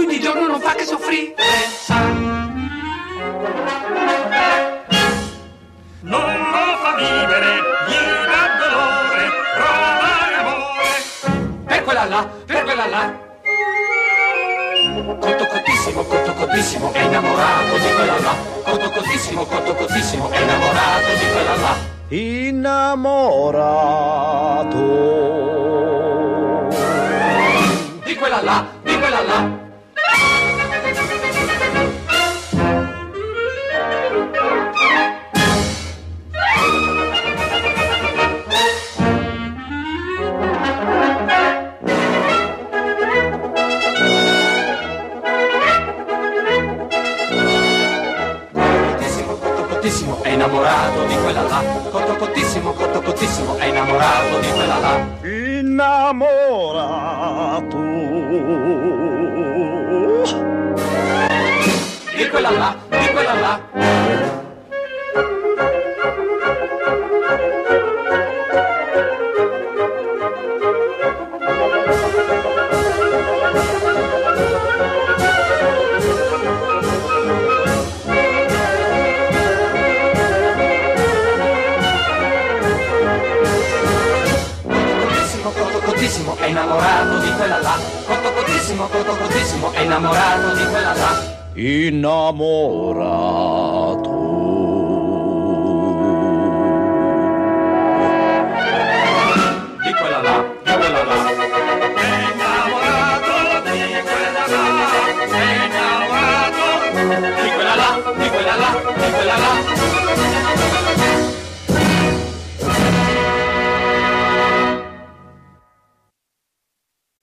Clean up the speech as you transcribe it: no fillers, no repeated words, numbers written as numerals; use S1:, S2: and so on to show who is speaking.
S1: di giorno non fa che soffrire, sa.
S2: Non lo fa vivere, gli dà dolore, provare amore.
S1: Per quella là. Cotto cottissimo, è innamorato di quella là. Cotto cottissimo, è innamorato di quella là.
S3: Innamorato
S1: Di quella là. È innamorato di quella là. Cotto cottissimo, è innamorato di quella là.
S3: Innamorato
S1: Di quella là. È innamorato di quella là. Cotto cottissimo, è innamorato di quella là.
S3: Innamorato
S1: Di quella là.
S2: È innamorato di quella là. È innamorato
S1: Di quella là.